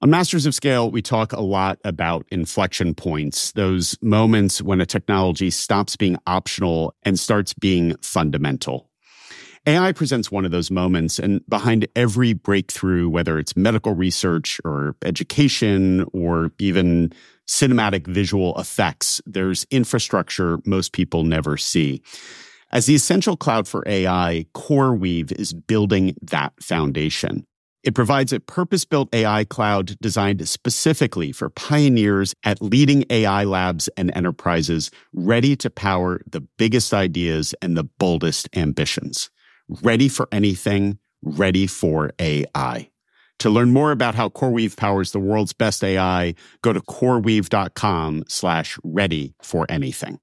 On Masters of Scale, we talk a lot about inflection points, those moments when a technology stops being optional and starts being fundamental. AI presents one of those moments, and behind every breakthrough, whether it's medical research or education or even cinematic visual effects, there's infrastructure most people never see. As the essential cloud for AI, CoreWeave is building that foundation. It provides a purpose-built AI cloud designed specifically for pioneers at leading AI labs and enterprises ready to power the biggest ideas and the boldest ambitions. Ready for anything, ready for AI. To learn more about how CoreWeave powers the world's best AI, go to coreweave.com/ready for anything.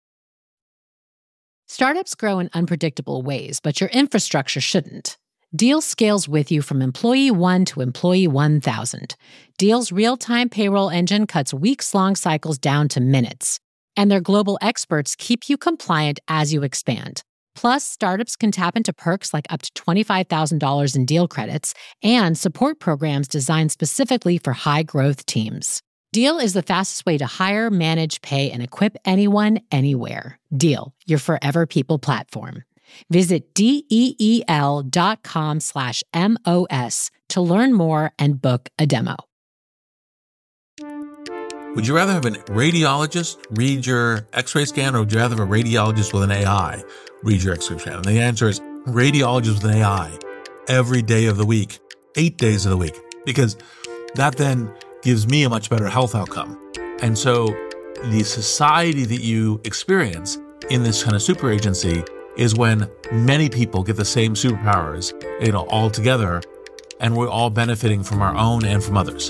Startups grow in unpredictable ways, but your infrastructure shouldn't. Deal scales with you from employee 1 to employee 1,000. Deal's real-time payroll engine cuts weeks-long cycles down to minutes. And their global experts keep you compliant as you expand. Plus, startups can tap into perks like up to $25,000 in deal credits and support programs designed specifically for high-growth teams. Deal is the fastest way to hire, manage, pay, and equip anyone, anywhere. Deal, your forever people platform. Visit DEEL.com/MOS to learn more and book a demo. Would you rather have a radiologist read your x-ray scan, or would you rather have a radiologist with an AI read your x-ray scan? And the answer is radiologist with an AI every day of the week, 8 days of the week, because that then gives me a much better health outcome. And so the society that you experience in this kind of super agency is when many people get the same superpowers, all together, and we're all benefiting from our own and from others.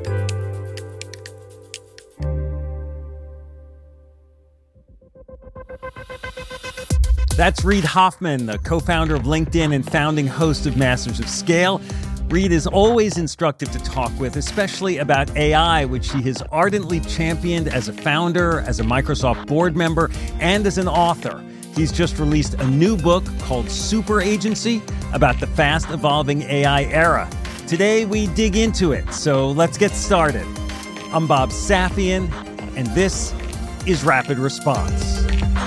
That's Reid Hoffman, the co-founder of LinkedIn and founding host of Masters of Scale. Reid is always instructive to talk with, especially about AI, which he has ardently championed as a founder, as a Microsoft board member, and as an author. He's just released a new book called Super Agency about the fast-evolving AI era. Today, we dig into it, so let's get started. I'm Bob Safian, and this is Rapid Response.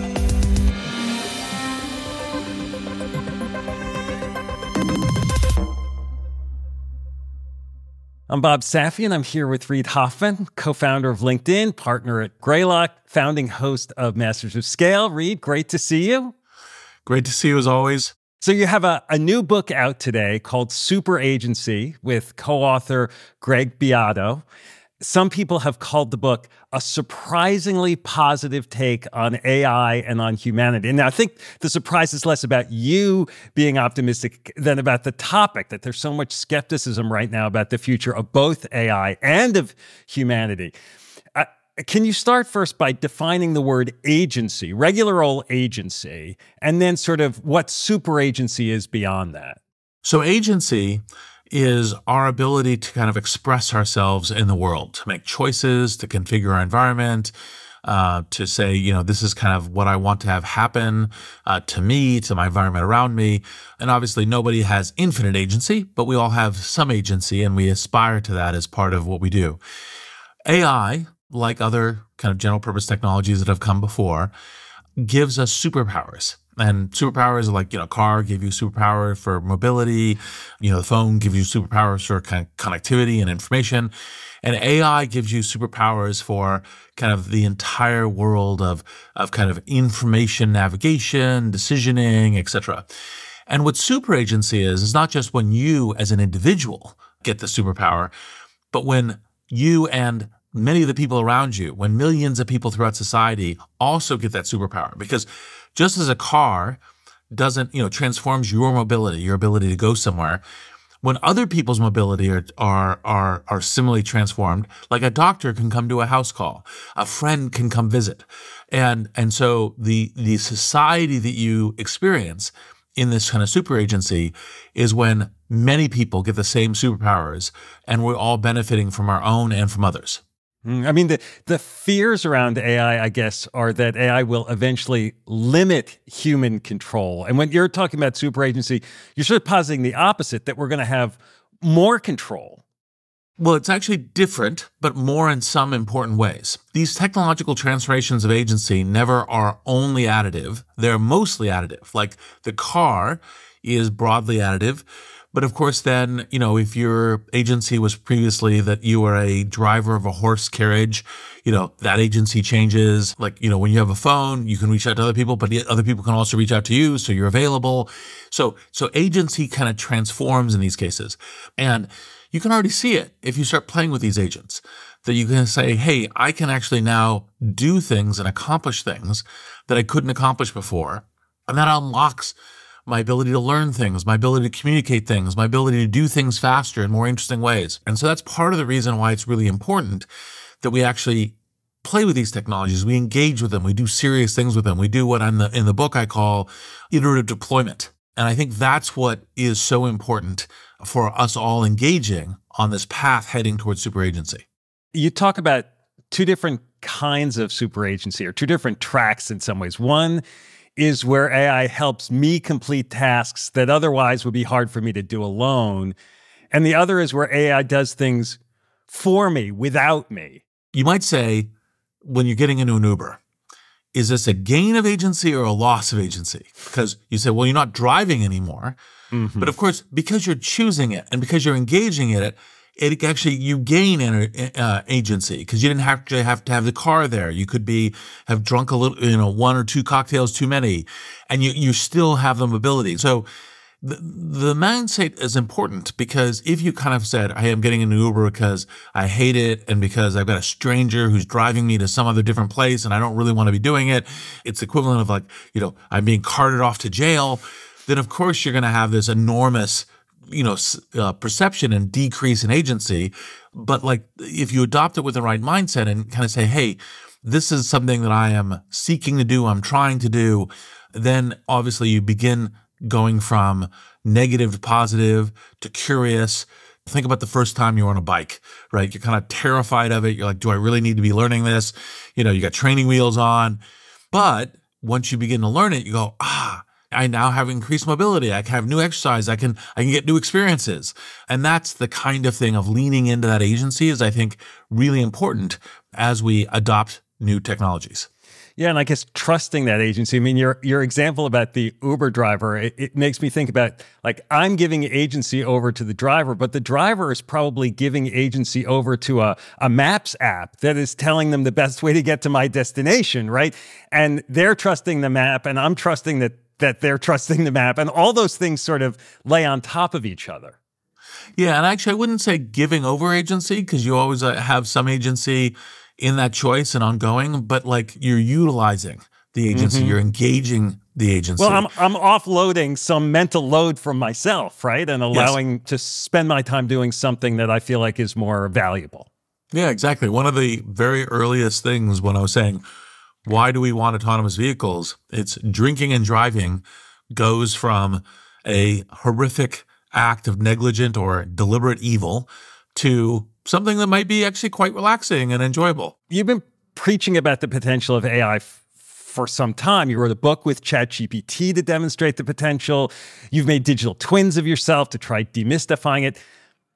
I'm Bob Safian. I'm here with Reid Hoffman, co-founder of LinkedIn, partner at Greylock, founding host of Masters of Scale. Reid, great to see you. Great to see you as always. So you have a new book out today called Super Agency with co-author Greg Beato. Some people have called the book a surprisingly positive take on AI and on humanity. And I think the surprise is less about you being optimistic than about the topic, that there's so much skepticism right now about the future of both AI and of humanity. Can you start first by defining the word agency, regular old agency, and then sort of what super agency is beyond that? So agency is our ability to kind of express ourselves in the world, to make choices, to configure our environment, to say, this is kind of what I want to have happen to me, to my environment around me. And obviously nobody has infinite agency, but we all have some agency, and we aspire to that as part of what we do. AI, like other kind of general purpose technologies that have come before, gives us superpowers. And superpowers are like, a car gave you superpower for mobility, the phone gives you superpowers for kind of connectivity and information. And AI gives you superpowers for kind of the entire world of kind of information navigation, decisioning, etc. And what super agency is not just when you as an individual get the superpower, but when you and many of the people around you, when millions of people throughout society also get that superpower. Because just as a car doesn't, transforms your mobility, your ability to go somewhere, when other people's mobility are similarly transformed, like a doctor can come to a house call, a friend can come visit. And so the society that you experience in this kind of super agency is when many people get the same superpowers and we're all benefiting from our own and from others. I mean, the fears around AI, I guess, are that AI will eventually limit human control. And when you're talking about super agency, you're sort of positing the opposite, that we're going to have more control. Well, it's actually different, but more in some important ways. These technological transformations of agency never are only additive. They're mostly additive. Like the car is broadly additive. But of course, then, if your agency was previously that you were a driver of a horse carriage, that agency changes. Like, when you have a phone, you can reach out to other people, but other people can also reach out to you. So you're available. So agency kind of transforms in these cases. And you can already see it if you start playing with these agents, that you can say, hey, I can actually now do things and accomplish things that I couldn't accomplish before. And that unlocks my ability to learn things, my ability to communicate things, my ability to do things faster in more interesting ways. And so that's part of the reason why it's really important that we actually play with these technologies. We engage with them. We do serious things with them. We do what in the book I call iterative deployment. And I think that's what is so important for us all engaging on this path heading towards super agency. You talk about two different kinds of super agency, or two different tracks in some ways. One is where AI helps me complete tasks that otherwise would be hard for me to do alone. And the other is where AI does things for me without me. You might say, when you're getting into an Uber, is this a gain of agency or a loss of agency? Because you say, well, you're not driving anymore. Mm-hmm. But of course, because you're choosing it and because you're engaging in it, you gain agency because you didn't have to have the car there. You could have drunk a little, one or two cocktails too many, and you still have the mobility. So the mindset is important, because if you kind of said, hey, I'm getting an Uber because I hate it and because I've got a stranger who's driving me to some other different place and I don't really want to be doing it, it's equivalent of like, I'm being carted off to jail, then of course you're going to have this enormous perception and decrease in agency. But like, if you adopt it with the right mindset and kind of say, hey, this is something that I am seeking to do, I'm trying to do, then obviously you begin going from negative to positive to curious. Think about the first time you're on a bike, right? You're kind of terrified of it. You're like, do I really need to be learning this? You got training wheels on. But once you begin to learn it, you go, I now have increased mobility. I can have new exercise. I can get new experiences. And that's the kind of thing of leaning into that agency is, I think, really important as we adopt new technologies. Yeah, and I guess trusting that agency. I mean, your example about the Uber driver, it makes me think about, like, I'm giving agency over to the driver, but the driver is probably giving agency over to a Maps app that is telling them the best way to get to my destination, right? And they're trusting the map, and I'm trusting that they're trusting the map, and all those things sort of lay on top of each other. Yeah, and actually I wouldn't say giving over agency, because you always have some agency in that choice and ongoing, but like you're utilizing the agency, mm-hmm. You're engaging the agency. Well, I'm offloading some mental load from myself, right? And allowing to spend my time doing something that I feel like is more valuable. Yeah, exactly. One of the very earliest things when I was saying, why do we want autonomous vehicles? It's drinking and driving goes from a horrific act of negligent or deliberate evil to something that might be actually quite relaxing and enjoyable. You've been preaching about the potential of AI for some time. You wrote a book with ChatGPT to demonstrate the potential. You've made digital twins of yourself to try demystifying it.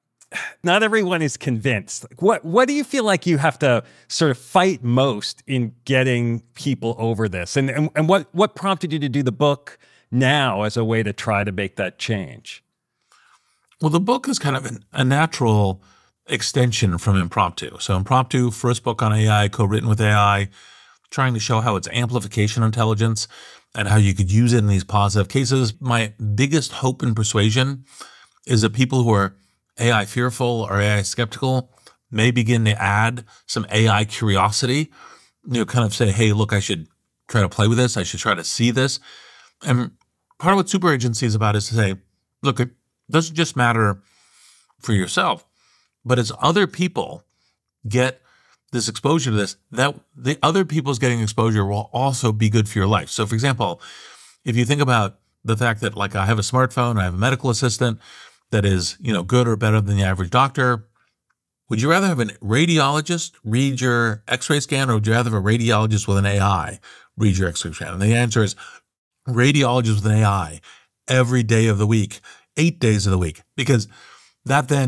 Not everyone is convinced. What do you feel like you have to sort of fight most in getting people over this? And what prompted you to do the book now as a way to try to make that change? Well, the book is kind of a natural extension from Impromptu. So Impromptu, first book on AI, co-written with AI, trying to show how it's amplification intelligence and how you could use it in these positive cases. My biggest hope and persuasion is that people who are AI fearful or AI skeptical may begin to add some AI curiosity, kind of say, hey, look, I should try to play with this. I should try to see this. And part of what super agency is about is to say, look, it doesn't just matter for yourself, but as other people get this exposure to this, that the other people's getting exposure will also be good for your life. So for example, if you think about the fact that like I have a smartphone, I have a medical assistant that is, good or better than the average doctor, would you rather have a radiologist read your x-ray scan, or would you rather have a radiologist with an AI read your x-ray scan? And the answer is radiologist with an AI every day of the week, 8 days of the week, because that then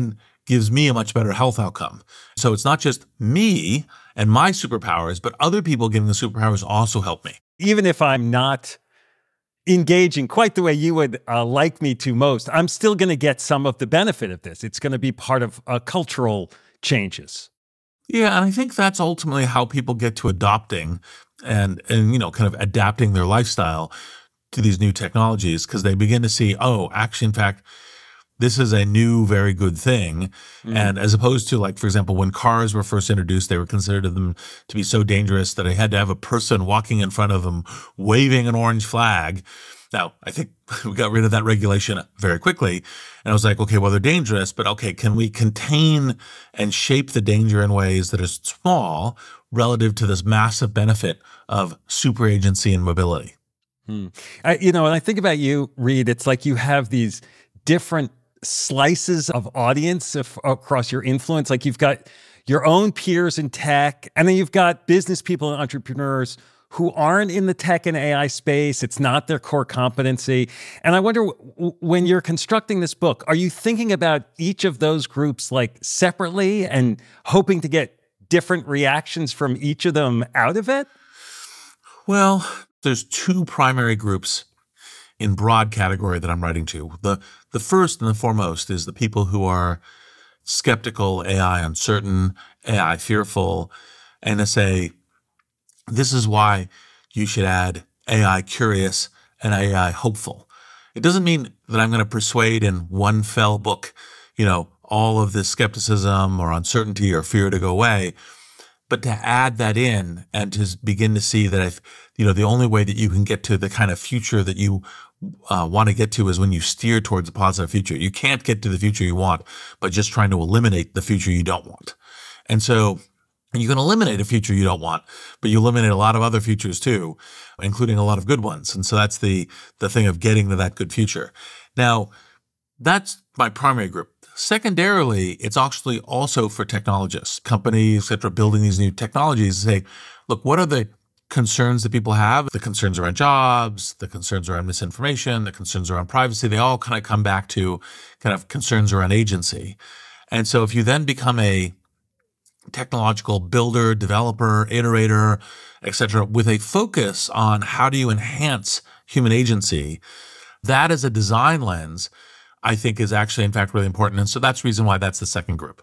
gives me a much better health outcome. So it's not just me and my superpowers, but other people getting the superpowers also help me. Even if I'm not engaging quite the way you would like me to most, I'm still going to get some of the benefit of this. It's going to be part of cultural changes. Yeah, and I think that's ultimately how people get to adopting and kind of adapting their lifestyle to these new technologies, because they begin to see, oh, actually, in fact, this is a new, very good thing. And as opposed to, like, for example, when cars were first introduced, they were considered them to be so dangerous that they had to have a person walking in front of them waving an orange flag. Now, I think we got rid of that regulation very quickly. And I was like, okay, well, they're dangerous, but okay, can we contain and shape the danger in ways that are small relative to this massive benefit of super agency and mobility? When I think about you, Reid, it's like you have these different slices of audience across your influence. Like you've got your own peers in tech, and then you've got business people and entrepreneurs who aren't in the tech and AI space. It's not their core competency. And I wonder, when you're constructing this book, are you thinking about each of those groups like separately and hoping to get different reactions from each of them out of it? Well, there's two primary groups in broad category that I'm writing to. The first and the foremost is the people who are skeptical, AI uncertain, AI fearful, and to say, this is why you should add AI curious and AI hopeful. It doesn't mean that I'm going to persuade in one fell book, all of this skepticism or uncertainty or fear to go away, but to add that in and to begin to see that the only way that you can get to the kind of future that you want to get to is when you steer towards a positive future. You can't get to the future you want by just trying to eliminate the future you don't want. And so you can eliminate a future you don't want, but you eliminate a lot of other futures too, including a lot of good ones. And so that's the thing of getting to that good future. Now, that's my primary group. Secondarily, it's actually also for technologists, companies, et cetera, building these new technologies to say, look, what are the concerns that people have? The concerns around jobs, the concerns around misinformation, the concerns around privacy, they all kind of come back to kind of concerns around agency. And so if you then become a technological builder, developer, iterator, et cetera, with a focus on how do you enhance human agency, that as a design lens, I think is actually, in fact, really important. And so that's the reason why that's the second group.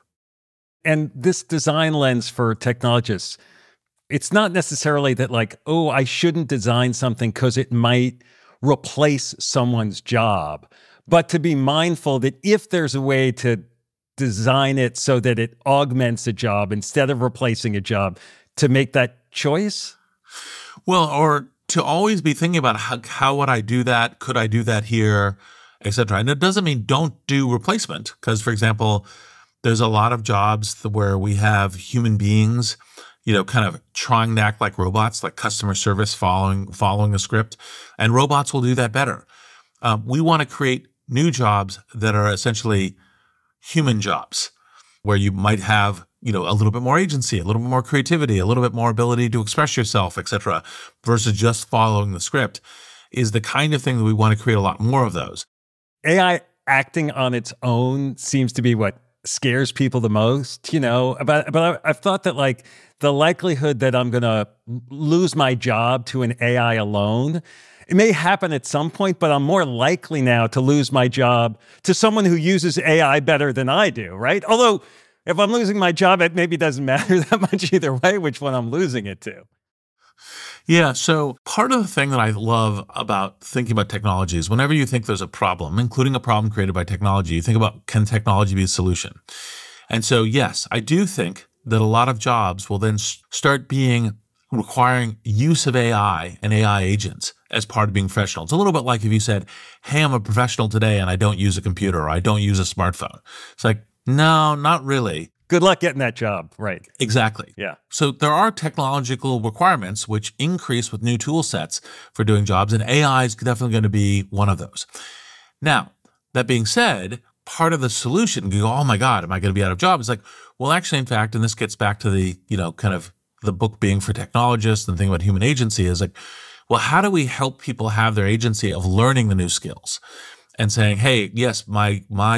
And this design lens for technologists, it's not necessarily that like, oh, I shouldn't design something because it might replace someone's job, but to be mindful that if there's a way to design it so that it augments a job instead of replacing a job, to make that choice? Well, or to always be thinking about how would I do that? Could I do that here, et cetera? And it doesn't mean don't do replacement, because, for example, there's a lot of jobs where we have human beings, kind of trying to act like robots, like customer service following a script, and robots will do that better. We want to create new jobs that are essentially human jobs, where you might have, a little bit more agency, a little bit more creativity, a little bit more ability to express yourself, et cetera, versus just following the script, is the kind of thing that we want to create a lot more of those. AI acting on its own seems to be what scares people the most, but I've thought that like the likelihood that I'm going to lose my job to an AI alone, it may happen at some point, but I'm more likely now to lose my job to someone who uses AI better than I do, right? Although if I'm losing my job, it maybe doesn't matter that much either way, which one I'm losing it to. Yeah, so part of the thing that I love about thinking about technology is whenever you think there's a problem, including a problem created by technology, you think about, can technology be a solution? And so, yes, I do think that a lot of jobs will then start requiring use of AI and AI agents as part of being professional. It's a little bit like if you said, hey, I'm a professional today and I don't use a computer or I don't use a smartphone. It's like, no, not really. Good luck getting that job. Right. Exactly. Yeah. So there are technological requirements which increase with new tool sets for doing jobs, and AI is definitely going to be one of those. Now, that being said, part of the solution, you go, oh my God, am I going to be out of job? It's like, well, actually, in fact, and this gets back to the, kind of the book being for technologists and the thing about human agency is like, well, how do we help people have their agency of learning the new skills and saying, hey, yes, my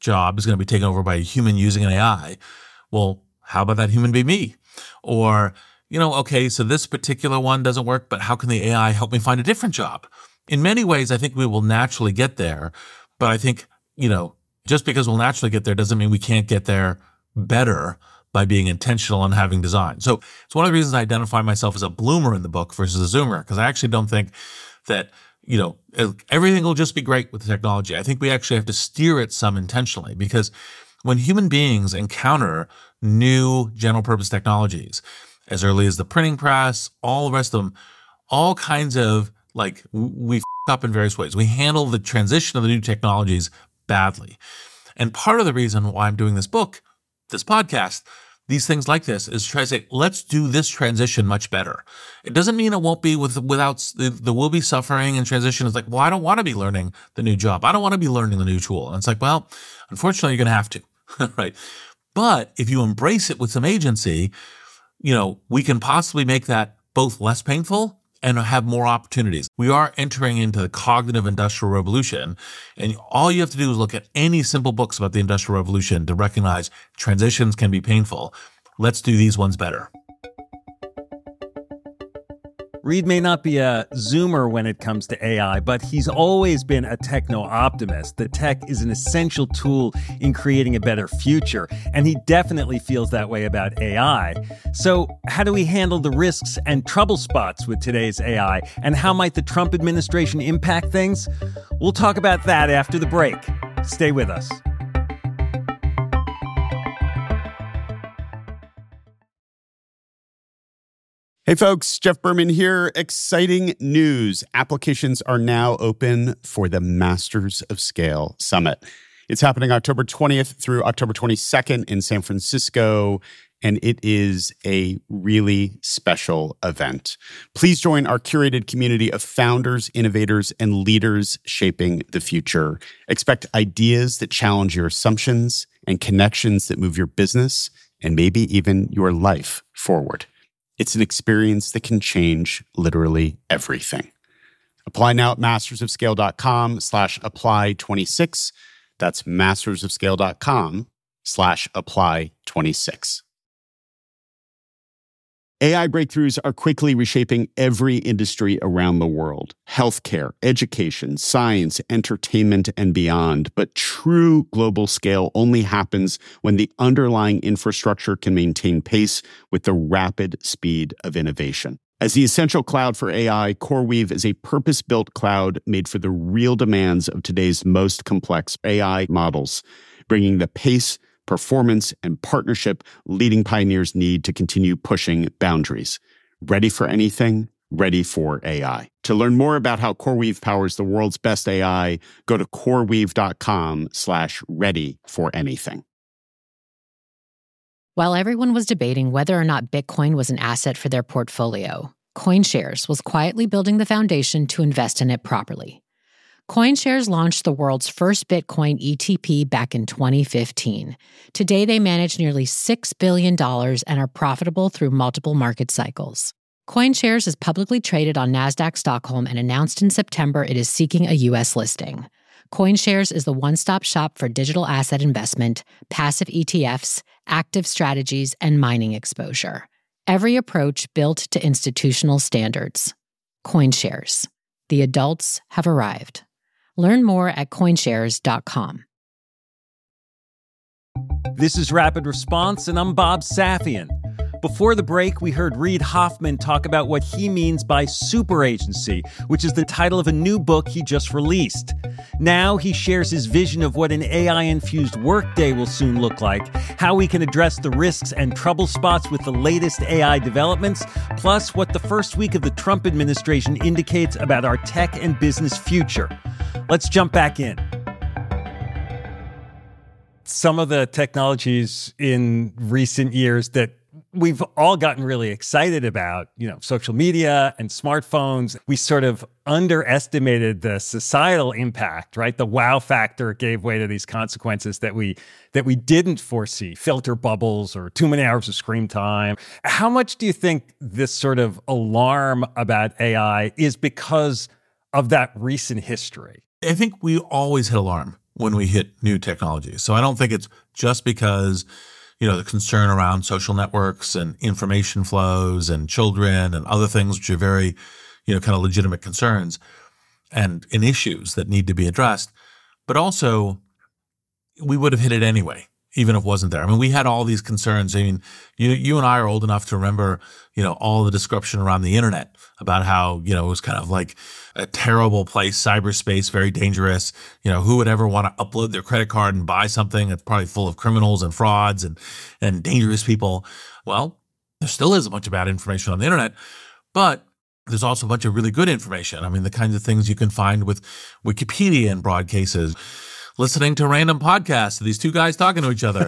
job is going to be taken over by a human using an AI. Well, how about that human be me? Or, okay, so this particular one doesn't work, but how can the AI help me find a different job? In many ways, I think we will naturally get there. But I think, just because we'll naturally get there doesn't mean we can't get there better by being intentional and having design. So it's one of the reasons I identify myself as a bloomer in the book versus a zoomer, because I actually don't think that, everything will just be great with the technology. I think we actually have to steer it some intentionally, because when human beings encounter new general purpose technologies, as early as the printing press, all the rest of them, all kinds of we f up in various ways. We handle the transition of the new technologies badly. And part of the reason why I'm doing this book, this podcast, these things like this, is to try to say, let's do this transition much better. It doesn't mean it won't be without, there will be suffering and transition. It's I don't want to be learning the new job. I don't want to be learning the new tool. And it's well, unfortunately, you're going to have to, right? But if you embrace it with some agency, we can possibly make that both less painful and have more opportunities. We are entering into the cognitive industrial revolution, and all you have to do is look at any simple books about the industrial revolution to recognize transitions can be painful. Let's do these ones better. Reed may not be a zoomer when it comes to AI, but he's always been a techno-optimist. The tech is an essential tool in creating a better future, and he definitely feels that way about AI. So how do we handle the risks and trouble spots with today's AI, and how might the Trump administration impact things? We'll talk about that after the break. Stay with us. Hey folks, Jeff Berman here. Exciting news. Applications are now open for the Masters of Scale Summit. It's happening October 20th through October 22nd in San Francisco, and it is a really special event. Please join our curated community of founders, innovators, and leaders shaping the future. Expect ideas that challenge your assumptions and connections that move your business and maybe even your life forward. It's an experience that can change literally everything. Apply now at mastersofscale.com/apply26. That's mastersofscale.com/apply26. AI breakthroughs are quickly reshaping every industry around the world: healthcare, education, science, entertainment, and beyond. But true global scale only happens when the underlying infrastructure can maintain pace with the rapid speed of innovation. As the essential cloud for AI, CoreWeave is a purpose-built cloud made for the real demands of today's most complex AI models, bringing the pace, performance, and partnership leading pioneers need to continue pushing boundaries. Ready for anything? Ready for AI. To learn more about how CoreWeave powers the world's best AI, go to coreweave.com/ready for anything. While everyone was debating whether or not Bitcoin was an asset for their portfolio, CoinShares was quietly building the foundation to invest in it properly. CoinShares launched the world's first Bitcoin ETP back in 2015. Today, they manage nearly $6 billion and are profitable through multiple market cycles. CoinShares is publicly traded on NASDAQ Stockholm and announced in September it is seeking a U.S. listing. CoinShares is the one-stop shop for digital asset investment, passive ETFs, active strategies, and mining exposure. Every approach built to institutional standards. CoinShares. The adults have arrived. Learn more at coinshares.com. This is Rapid Response, and I'm Bob Safian. Before the break, we heard Reid Hoffman talk about what he means by super agency, which is the title of a new book he just released. Now he shares his vision of what an AI-infused workday will soon look like, how we can address the risks and trouble spots with the latest AI developments, plus what the first week of the Trump administration indicates about our tech and business future. Let's jump back in. Some of the technologies in recent years that we've all gotten really excited about, social media and smartphones. We sort of underestimated the societal impact, right? The wow factor gave way to these consequences that we didn't foresee, filter bubbles or too many hours of screen time. How much do you think this sort of alarm about AI is because of that recent history? I think we always hit alarm when we hit new technology. So I don't think it's just because, the concern around social networks and information flows and children and other things, which are very, kind of legitimate concerns and issues that need to be addressed. But also, we would have hit it anyway, even if it wasn't there. I mean, we had all these concerns. I mean, you and I are old enough to remember, all the disruption around the internet about how, it was kind of like a terrible place, cyberspace, very dangerous. Who would ever want to upload their credit card and buy something that's probably full of criminals and frauds and dangerous people? Well, there still is a bunch of bad information on the internet, but there's also a bunch of really good information. I mean, the kinds of things you can find with Wikipedia in broad cases. Listening to random podcasts, these two guys talking to each other.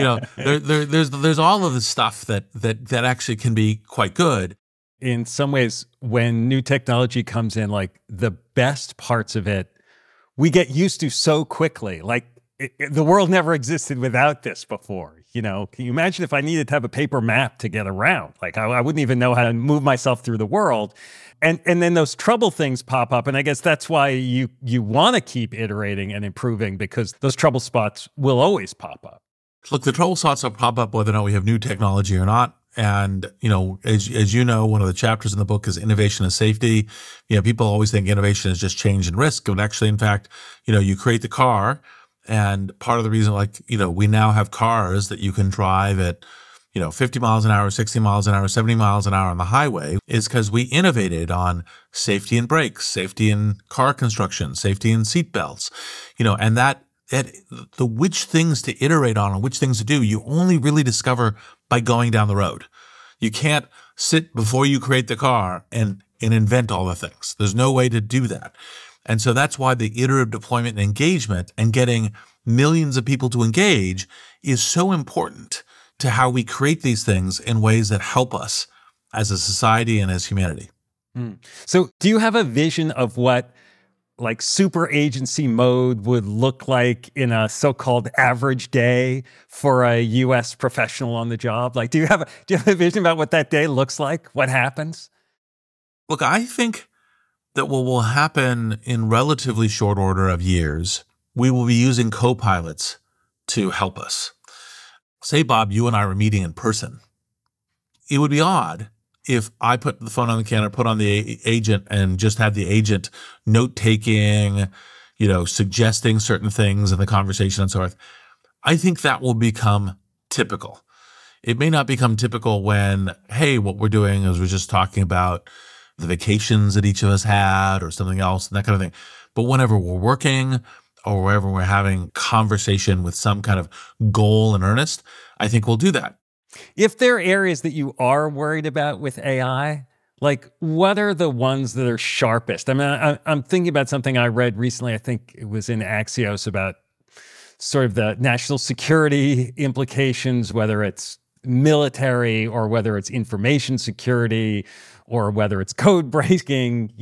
There's all of this stuff that actually can be quite good. In some ways, when new technology comes in, like the best parts of it, we get used to so quickly. Like the world never existed without this before. Can you imagine if I needed to have a paper map to get around? Like I wouldn't even know how to move myself through the world. And then those trouble things pop up. And I guess that's why you want to keep iterating and improving, because those trouble spots will always pop up. Look, the trouble spots will pop up whether or not we have new technology or not. And, as you know, one of the chapters in the book is innovation and safety. People always think innovation is just change and risk. But actually, in fact, you create the car. And part of the reason, we now have cars that you can drive at 50 miles an hour, 60 miles an hour, 70 miles an hour on the highway is because we innovated on safety in brakes, safety in car construction, safety in seat belts, and that the which things to iterate on and which things to do, you only really discover by going down the road. You can't sit before you create the car and invent all the things. There's no way to do that. And so that's why the iterative deployment and engagement and getting millions of people to engage is so important to how we create these things in ways that help us as a society and as humanity. So do you have a vision of what like super agency mode would look like in a so-called average day for a US professional on the job? Like, do you have a vision about what that day looks like? What happens? Look, I think that what will happen in relatively short order of years, we will be using co-pilots to help us. Say, Bob, you and I were meeting in person. It would be odd if I put the phone on the counter, put on the agent, and just have the agent note-taking, suggesting certain things in the conversation and so forth. I think that will become typical. It may not become typical when, hey, what we're doing is we're just talking about the vacations that each of us had or something else and that kind of thing. But whenever we're working or wherever we're having conversation with some kind of goal in earnest, I think we'll do that. If there are areas that you are worried about with AI, like what are the ones that are sharpest? I mean, I'm thinking about something I read recently. I think it was in Axios about sort of the national security implications, whether it's military or whether it's information security or whether it's code breaking.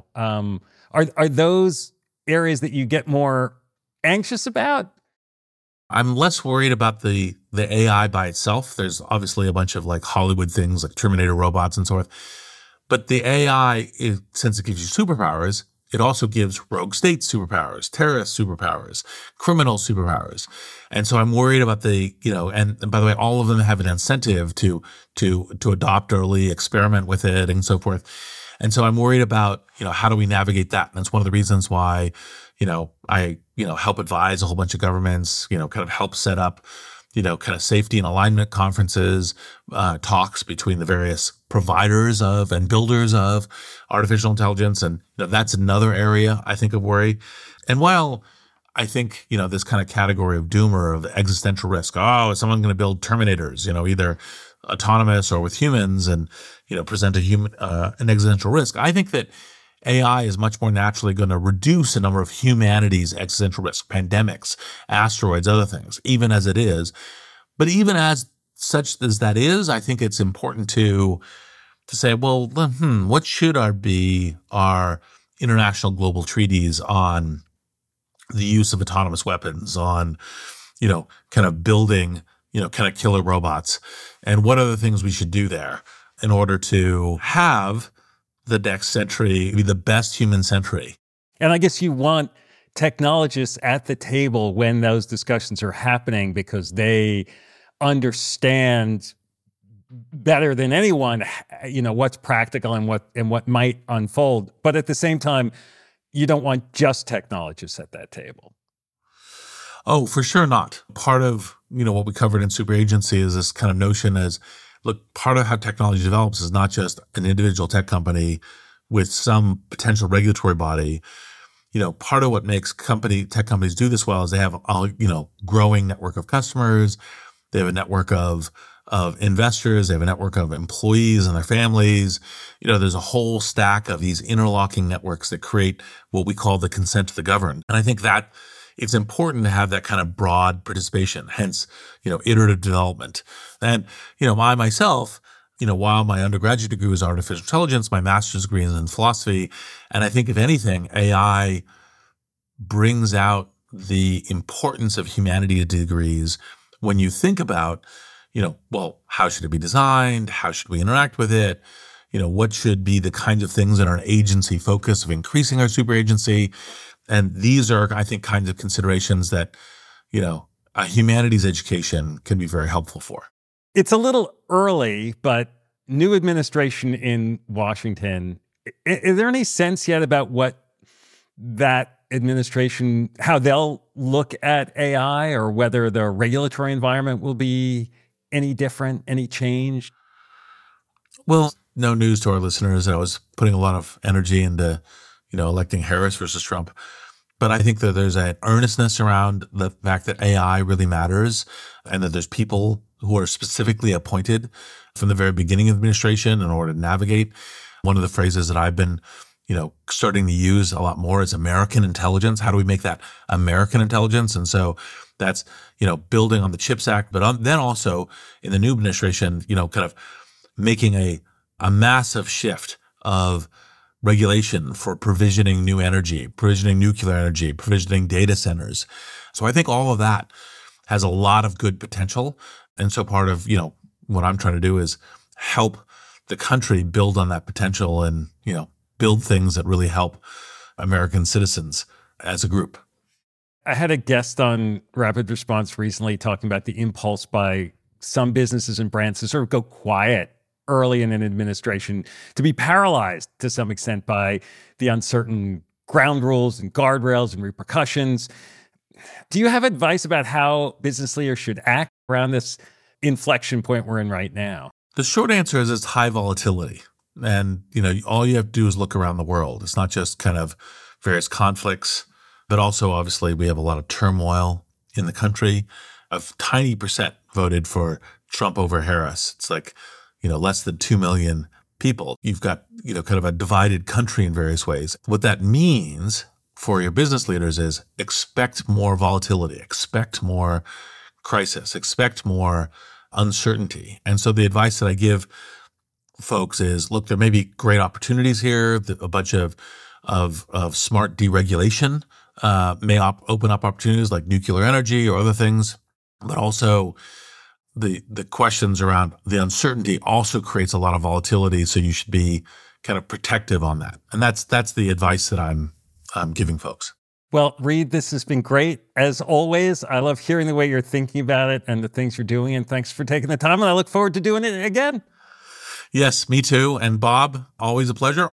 Are those areas that you get more anxious about? I'm less worried about the AI by itself. There's obviously a bunch of like Hollywood things like Terminator robots and so forth. But the AI, since it gives you superpowers, it also gives rogue states superpowers, terrorist superpowers, criminal superpowers. And so I'm worried about and by the way, all of them have an incentive to adopt early, experiment with it and so forth. And so I'm worried about, how do we navigate that? And it's one of the reasons why, I help advise a whole bunch of governments, kind of help set up, kind of safety and alignment conferences, talks between the various providers of and builders of artificial intelligence. And that's another area I think of worry. And while I think, this kind of category of doomer of existential risk, is someone going to build Terminators, either autonomous or with humans and, present an existential risk. I think that AI is much more naturally going to reduce the number of humanity's existential risk, pandemics, asteroids, other things, even as it is. But even as such as that is, I think it's important to say, well, what should be our international global treaties on the use of autonomous weapons, on, kind of building, kind of killer robots, and what are the things we should do there in order to have the next century be the best human century. And I guess you want technologists at the table when those discussions are happening because they understand better than anyone, what's practical and what might unfold. But at the same time, you don't want just technologists at that table. Oh, for sure not. Part of, what we covered in Super Agency is this kind of notion as, look, part of how technology develops is not just an individual tech company with some potential regulatory body. Part of what makes tech companies do this well is they have a, growing network of customers. They have a network of investors. They have a network of employees and their families. There's a whole stack of these interlocking networks that create what we call the consent of the governed. And I think that it's important to have that kind of broad participation, hence, iterative development. And, I myself, while my undergraduate degree was artificial intelligence, my master's degree is in philosophy. And I think if anything, AI brings out the importance of humanity to degrees when you think about, how should it be designed? How should we interact with it? What should be the kinds of things that are an agency focus of increasing our super agency? And these are, I think, kinds of considerations that, a humanities education can be very helpful for. It's a little early, but new administration in Washington, is there any sense yet about what that administration, how they'll look at AI or whether the regulatory environment will be any different, any change? Well, no news to our listeners. I was putting a lot of energy into, electing Harris versus Trump. But I think that there's an earnestness around the fact that AI really matters and that there's people who are specifically appointed from the very beginning of the administration in order to navigate. One of the phrases that I've been, starting to use a lot more is American intelligence. How do we make that American intelligence? And so that's, building on the CHIPS Act, but then also in the new administration, kind of making a massive shift of regulation for provisioning new energy, provisioning nuclear energy, provisioning data centers. So I think all of that has a lot of good potential. And so part of, what I'm trying to do is help the country build on that potential and, build things that really help American citizens as a group. I had a guest on Rapid Response recently talking about the impulse by some businesses and brands to sort of go quiet early in an administration, to be paralyzed to some extent by the uncertain ground rules and guardrails and repercussions. Do you have advice about how business leaders should act around this inflection point we're in right now? The short answer is it's high volatility. And, all you have to do is look around the world. It's not just kind of various conflicts, but also obviously we have a lot of turmoil in the country. A tiny percent voted for Trump over Harris. It's like, less than 2 million people. You've got, kind of a divided country in various ways. What that means for your business leaders is expect more volatility, expect more crisis, expect more uncertainty. And so the advice that I give folks is, look, there may be great opportunities here. A bunch of smart deregulation may open up opportunities like nuclear energy or other things, but also the questions around the uncertainty also creates a lot of volatility. So you should be kind of protective on that. And that's the advice that I'm giving folks. Well, Reed, this has been great. As always, I love hearing the way you're thinking about it and the things you're doing. And thanks for taking the time. And I look forward to doing it again. Yes, me too. And Bob, always a pleasure.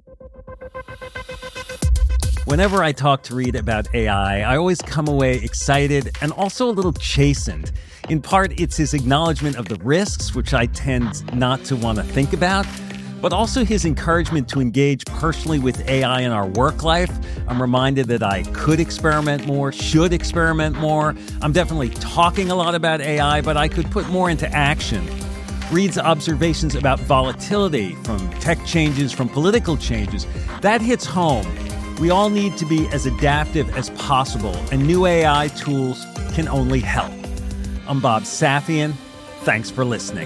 Whenever I talk to Reed about AI, I always come away excited and also a little chastened. In part, it's his acknowledgement of the risks, which I tend not to want to think about, but also his encouragement to engage personally with AI in our work life. I'm reminded that I could experiment more, should experiment more. I'm definitely talking a lot about AI, but I could put more into action. Reed's observations about volatility, from tech changes, from political changes, that hits home. We all need to be as adaptive as possible, and new AI tools can only help. I'm Bob Safian. Thanks for listening.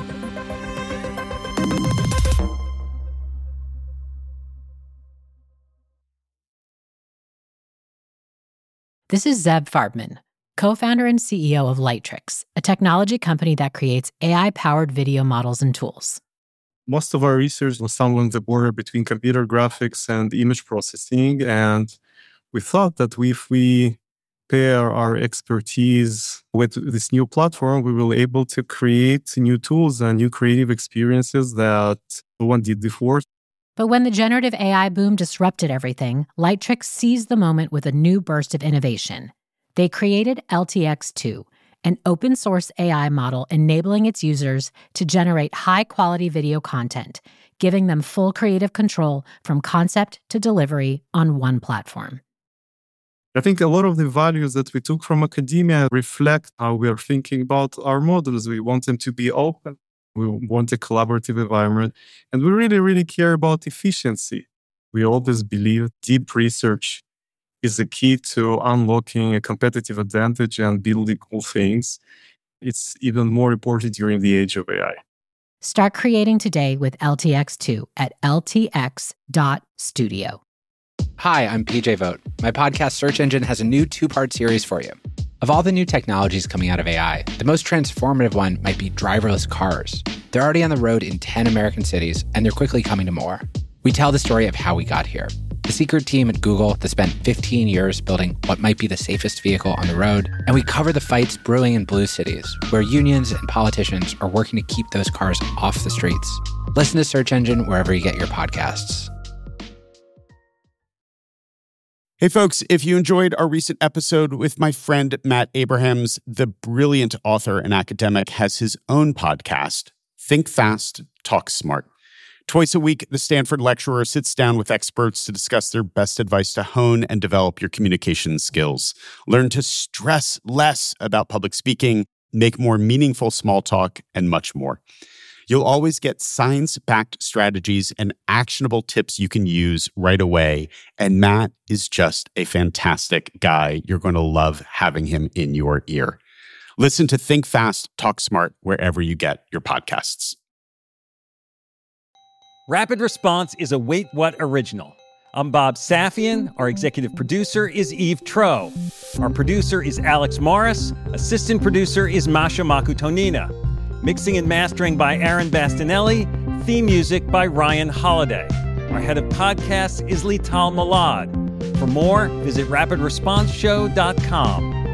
This is Zev Farbman, co-founder and CEO of Lightricks, a technology company that creates AI-powered video models and tools. Most of our research was along the border between computer graphics and image processing, and we thought that if we pair our expertise with this new platform, we will be able to create new tools and new creative experiences that no one did before. But when the generative AI boom disrupted everything, Lightricks seized the moment with a new burst of innovation. They created LTX-2, an open-source AI model enabling its users to generate high-quality video content, giving them full creative control from concept to delivery on one platform. I think a lot of the values that we took from academia reflect how we are thinking about our models. We want them to be open. We want a collaborative environment. And we really, really care about efficiency. We always believe deep research is the key to unlocking a competitive advantage and building cool things. It's even more important during the age of AI. Start creating today with LTX-2 at ltx.studio. Hi, I'm PJ Vogt. My podcast Search Engine has a new 2-part series for you. Of all the new technologies coming out of AI, the most transformative one might be driverless cars. They're already on the road in 10 American cities, and they're quickly coming to more. We tell the story of how we got here. The secret team at Google that spent 15 years building what might be the safest vehicle on the road, and we cover the fights brewing in blue cities, where unions and politicians are working to keep those cars off the streets. Listen to Search Engine wherever you get your podcasts. Hey, folks, if you enjoyed our recent episode with my friend Matt Abrahams, the brilliant author and academic has his own podcast, Think Fast, Talk Smart. Twice a week, the Stanford lecturer sits down with experts to discuss their best advice to hone and develop your communication skills. Learn to stress less about public speaking, make more meaningful small talk, and much more. You'll always get science-backed strategies and actionable tips you can use right away. And Matt is just a fantastic guy. You're going to love having him in your ear. Listen to Think Fast, Talk Smart wherever you get your podcasts. Rapid Response is a Wait What original. I'm Bob Safian. Our executive producer is Eve Tro. Our producer is Alex Morris. Assistant producer is Masha Makutonina. Mixing and mastering by Aaron Bastinelli. Theme music by Ryan Holiday. Our head of podcasts is Lital Malad. For more, visit rapidresponseshow.com.